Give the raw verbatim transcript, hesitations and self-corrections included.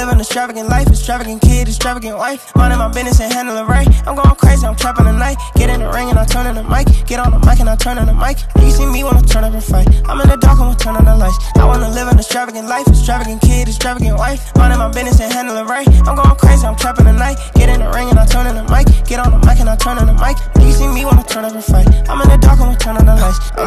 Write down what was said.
living an extravagant life, extravagant kid, extravagant wife. Minding my business and handling it right. I'm going crazy, I'm trapping the night. Get in the ring and I turn on the mic. Get on the mic and I turn on the mic. You see me when I turn up and fight. I'm in the dark and we turn on the lights. I wanna live an extravagant life, extravagant kid, extravagant wife. Minding my business and handling it right. I'm going crazy, I'm trapping the night. Get in the ring and I turn on the mic. Get on the mic and I turn on the mic. You see me when I turn up and fight. I'm in the dark and we turn on the lights. I'm